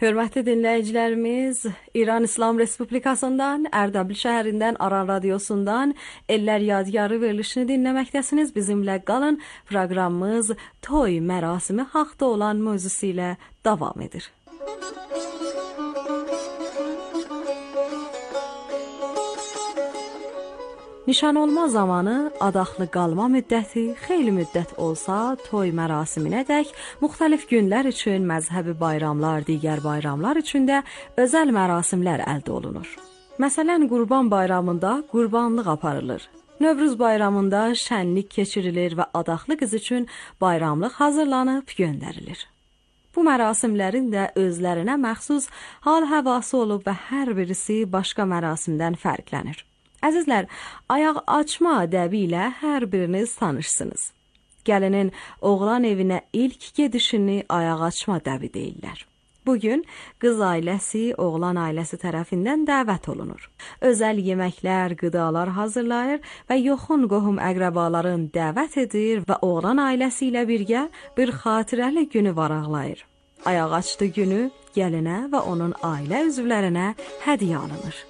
Hörmətli dinləyicilərimiz, İran İslam Respublikasından, Ərdəbil şəhərindən, Aran radiosundan Ellər Yadigarı verilişini dinləməkdəsiniz. Bizimlə qalın. Proqramımız toy mərasimi haqda olan mövzusu ilə davam edir. Nişan olma zamanı, adaqlı qalma müddəti xeyli müddət olsa, toy mərasiminədək müxtəlif günlər üçün məzhəbi bayramlar, digər bayramlar üçün də özəl mərasimlər əldə olunur. Məsələn, Qurban bayramında qurbanlıq aparılır. Növruz bayramında şənlik keçirilir və adaqlı qız üçün bayramlıq hazırlanıb göndərilir. Bu mərasimlərin də özlərinə məxsus hal-həvası olub və hər birisi başqa mərasimdən fərqlənir. Əzizlər, ayaq açma ədəbi ilə hər biriniz tanışsınız. Gəlinin oğlan evinə ilk gedişini ayaq açma ədəbi deyirlər. Bugün qız ailəsi oğlan ailəsi tərəfindən dəvət olunur. Özəl yeməklər, qidalar hazırlayır və yaxın qohum əqrəbaların dəvət edir və oğlan ailəsi ilə birgə bir xatirəli günü varaqlayır. Ayaq açdı günü gəlinə və onun ailə üzvlərinə hədiyyə alınır.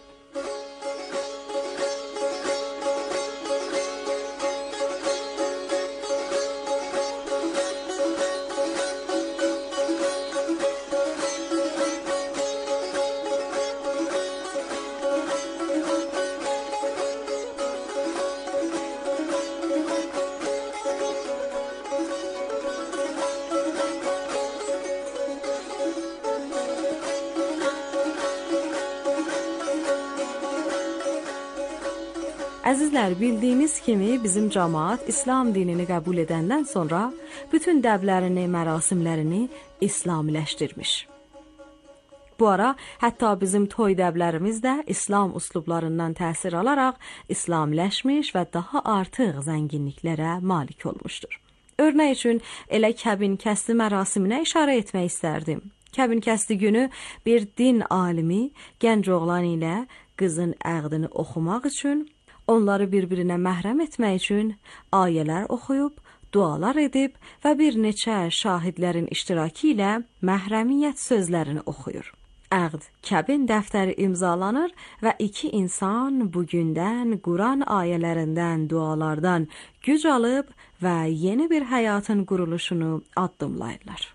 Əzizlər, bildiyiniz kimi bizim cəmaət İslam dinini qəbul edəndən sonra bütün dəblərini, mərasimlərini İslamiləşdirmiş. Bu ara hətta bizim toy dəblərimiz də İslam üslublarından təsir alaraq İslamiləşmiş və daha artıq zənginliklərə malik olmuşdur. Örnək üçün elə kəbin kəsdi mərasiminə işarə etmək istərdim. Kəbin kəsdi günü bir din alimi gənc oğlan ilə qızın əqdini oxumaq üçün, onları bir-birinə məhrəm etmək üçün ayələr oxuyub, dualar edib və bir neçə şahidlərin iştirakı ilə məhrəmiyyət sözlərini oxuyur. Əqd kəbin dəftəri imzalanır və iki insan bugündən Quran ayələrindən, dualardan güc alıb və yeni bir həyatın quruluşunu addımlayırlar.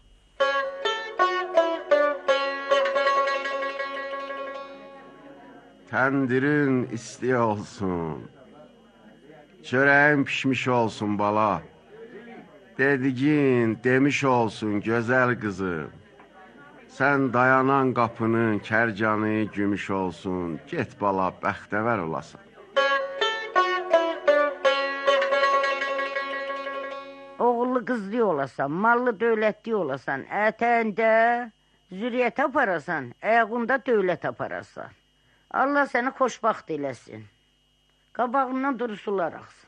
Təndirin isti olsun, çörəyin pişmiş olsun bala, dediğin demiş olsun gözəl qızım, sən dayanan qapının kərcanı gümüş olsun, get bala bəxtəvər olasan. Oğullu qızlı olasan, mallı dövlətli olasan, ətəndə zürriyyət aparasan, ayağında dövlət aparasan. Allah səni xoşbaxt eləsin. Qabağından durusular axsın.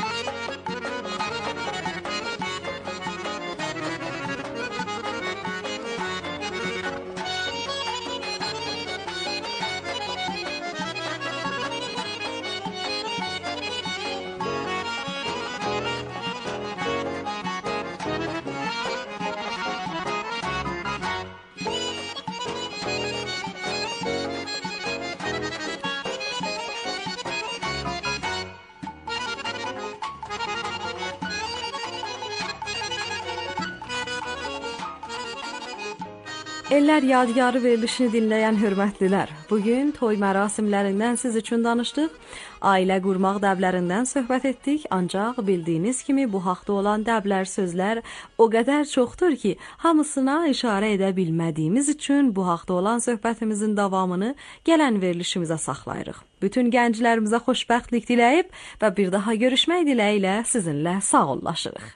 Ellər Yadigarı verilişini dinləyən hörmətlilər, bugün toy mərasimlərindən siz üçün danışdıq, ailə qurmaq dəblərindən söhbət etdik, ancaq bildiyiniz kimi bu haqda olan dəblər sözlər o qədər çoxdur ki, hamısına işarə edə bilmədiyimiz üçün bu haqda olan söhbətimizin davamını gələn verilişimizə saxlayırıq. Bütün gənclərimizə xoşbəxtlik diləyib və bir daha görüşmək diləyilə sizinlə sağollaşırıq.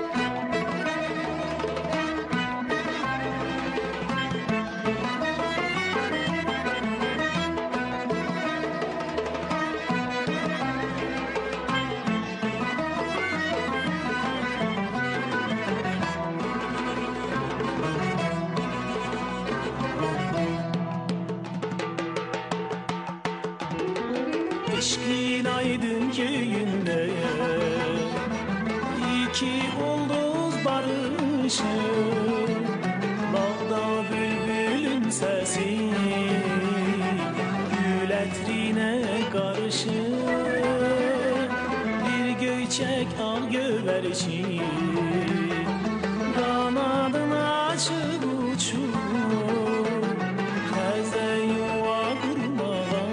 Eşkin aydın köyünde iki ulduz barışır, bağda bülbülüm sen çiçek al göverçin Kanadın açıp uçur Teze yuva kurmağa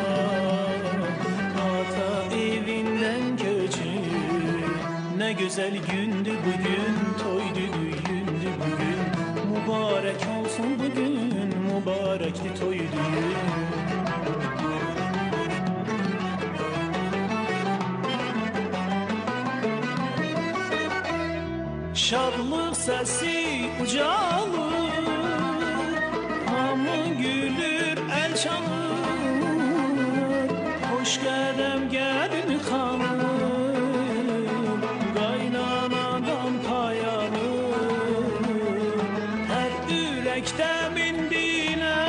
Ata evinden göçür Ne güzel gündü bugün toydu düğündü bugün Mübarek olsun bugün mübarekli toydu Şadlık sesi ucalır Hamı gülür el çalır Hoş gelem gelin hanım Kaynanadan pay alır Her yürekte min bile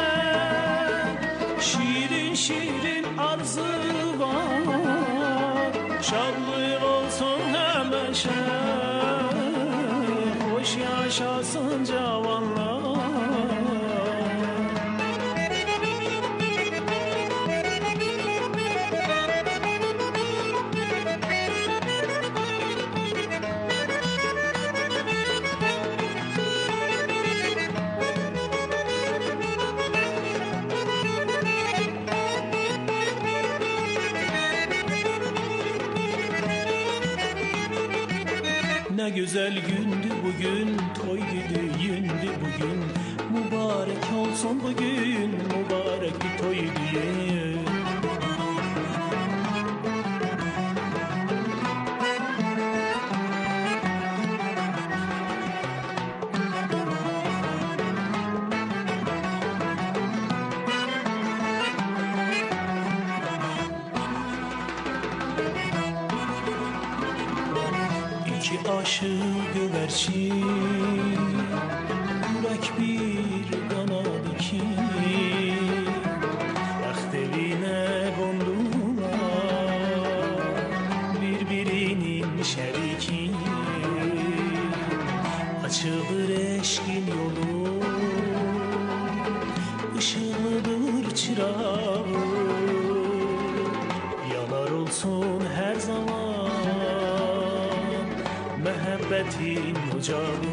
Şirin şirin arzu var Şadlık olsun hemeşe Hoş yaşasın cavanlar Ne güzel gündü bugün, toydu düğündü bugün Mübarek olsun bugün, mübarek bir toydu düğün Aşık güvercin Yürek bir kanadı ki Bəxt evinə qondular Birbirinin şəriki Açılır eşkin yolu Işıqlıdır çırağı Yanar olsun her zaman Məhəbbətin ocağı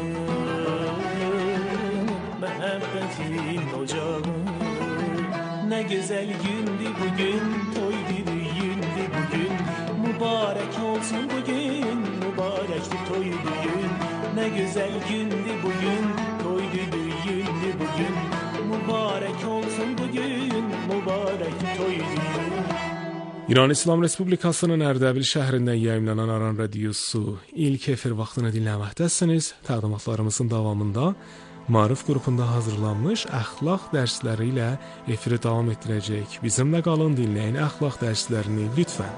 Məhəbbətin ocağı Ne güzel gündü bugün Toydu düğündü bugün Mübarek olsun bugün Mübarekli toydu düğün Ne güzel gündü bugün Toydu düğündü bugün Mübarek olsun bugün Mübarekli toydu düğün İran İslam Respublikasının Ərdəbil şəhərindən yayımlanan Aran Radiosu ilk efir vaxtını dinləməkdəsiniz. Təqdimatlarımızın davamında Maarif qrupunda hazırlanmış əxlaq dərsləri ilə efiri davam etdirəcək. Bizimlə qalın, dinləyin əxlaq dərslərini lütfən.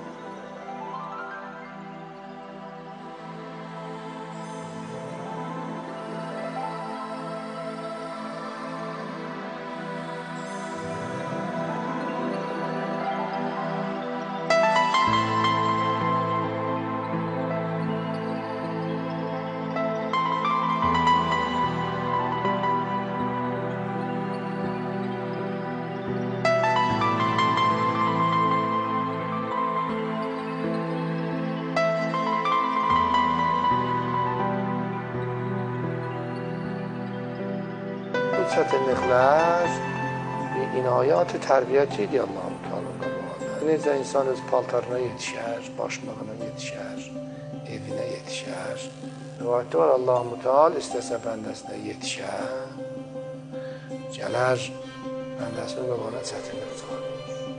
çətinliklər bir inayat tərbiyəti idi Allah-u Teala. Necə insan öz paltarına yetişər, başmağına yetişər, evinə yetişər. Rivayətdə var Allah-u Teala istəsə bəndəsinə yetişər, gələr bəndəsinin qabağına çətinlik çıxarır.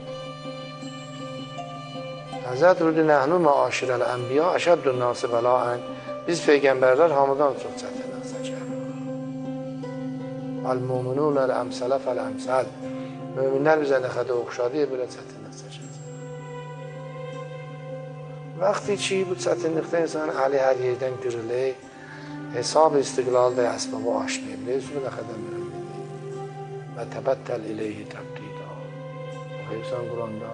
Həzrət Rüdü Nəhnu məaşirəl ənbiya əşəddün nası bəlaən. Biz peyğəmbərlər hamıdan çox çətinlik çəkər. Əl-mu'minun əl-əmsələ fəl-əmsəl. Möminlər bizə nə qədər oxşadı, belə çətinlik çəkər. Vaxtı ki, bu çətinlikdə insan əli hər yerdən qırılır, hesab istiqlalı da əsbabı aşmayıb. Özünü nə qədər mühümlidir. Və təbəttəl iləyhi təbdida. Oxuyursan Quranda.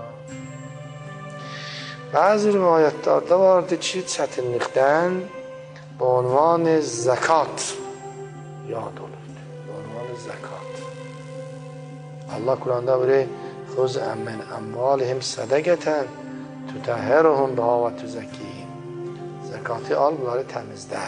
Bəzi rivayətlərdə vardı ki, çətinlikdən bu unvan zəkat yad olurdu. Bu unvan zəkat. Allah Quranda buyuruyor: "Xuz min amvalihim sadaqatan tutahhiruhum biha ve tuzakkihim." Zəkatı al, bunları təmizlə.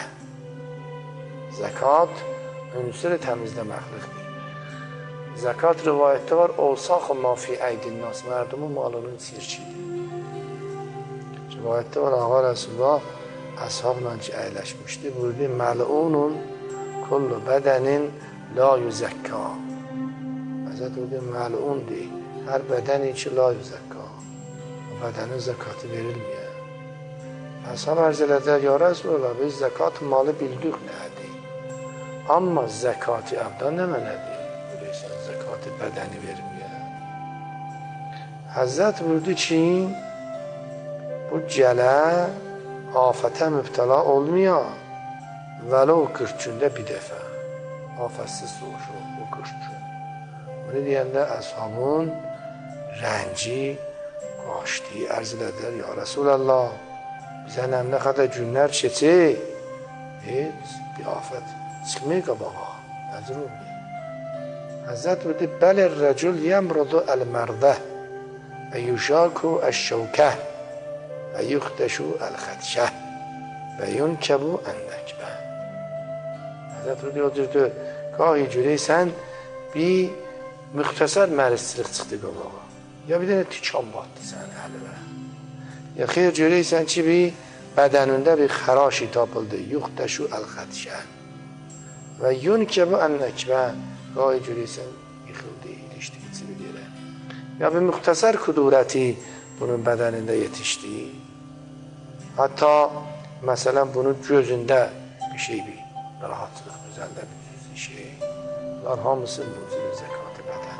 Zəkat ünsidir təmizləməklikdir. Zəkat rivayətdə var, olsaq-ı ma fi əydin-nas, mərdumun malının sirçidir. Rivayətdə var, Ağa Rəsulullah əshabla ki, əyləşmişdi. Buyurdu, məl'unun kullu bədənin la yüzəkka. Həzrət buyurdu, məl'undir. Hər bədəni ki, la yüzəkka. Bədənin zəkatı verilməyə. Əshab ərz elədilər, ya Rəsulullah, biz zəkat malı bildik nədir? Amma zəkatı əbdan nə mənədir? Bilirsən, zəkatı bədəni verməyə. Həzrət buyurdu ki, bu gələ afətə mübtəla olmaya vələ o 40 gündə bir dəfə. Afətsiz soğuşu, o 40 gün. Bunu deyəndə əshabın rəngi qaçdı, ərz elədilər, ya Rəsulallah, bizə nə qədər günlər keçir, heç bir afət çıxmıyor qabağa, nəzir olmuyor. Həzrət buyurdu, bəlir rəcül yəmrudu əl-mərdə və yuşaku əş-şəvkə və yuxtəşu əl-xədşə və yunkəbu əndəkbə. Həzrət buyurdu, o cürdür, qahi görəysən, bir müxtəsər mərisçilik çıxdı qabağa. Ya bir dənə tikan batdı sənin əlinə. Ya xeyr görəysən ki, bir bədənində bir xəraşi tapıldı. Yuxtəşu əl-xədşə və yunkəbu əndəkbə. Qahi görəysən, yıxıldı, ilişdi, içini deyirə. Ya bir müxtəsər kudurəti bunun bədənində yetişdi. Hatta məsələn bunun gözündə bir şey, bir rahatlıq, üzərində bir şey. Bunlar hamısı muzil zəkatı bədəndir.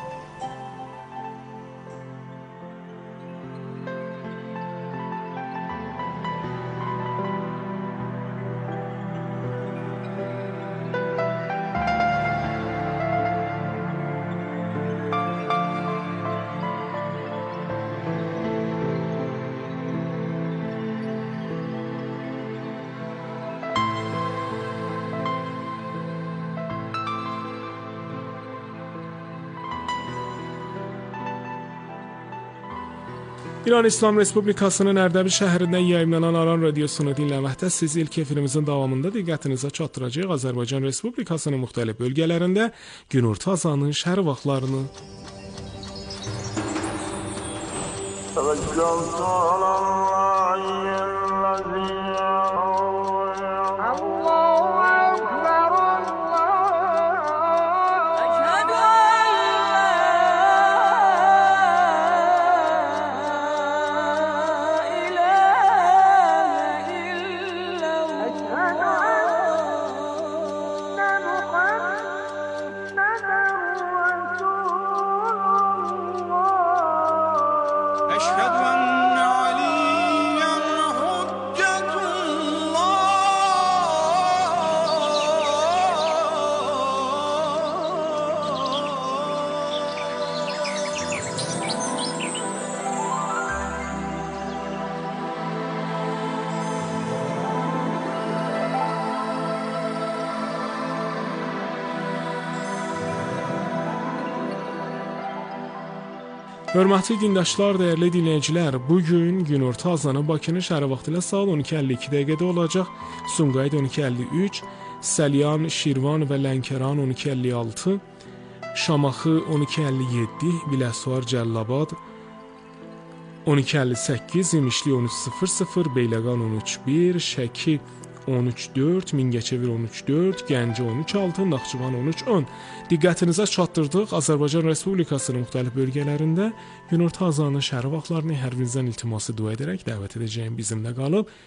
İran İslam Respublikasının Ərdəbil şəhərindən yayımlanan Aran radiosunu dinləməkdə siz ilk efirimizin davamında diqqətinizə çatdıracağıq Azərbaycan Respublikasının müxtəlif bölgələrində günorta azanın şəhər vaxtlarını. Hörmətli dindaşlar, dəyərli dinləyicilər, bugün günorta azanı Bakının şəhər vaxtı ilə saat 12:52 dəqiqədə olacaq. Sumqayıt 12:53, Səlyan, Şirvan və Lənkəran 12:56, Şamaxı 12:57, Biləsuvar, Cəllabad 12:58, İmişli 13:00, Beyləqan 13:01, Şəki 13:04, Mingəçevir 13:04, Gəncə 13:06, Naxçıvan 13:10. Diqqətinizə çatdırdıq. Azərbaycan Respublikasının müxtəlif bölgələrində günorta azanı şəhər vaxtlarını hər birinizdən iltiması dua edərək dəvət edəcəyim bizimlə qalıb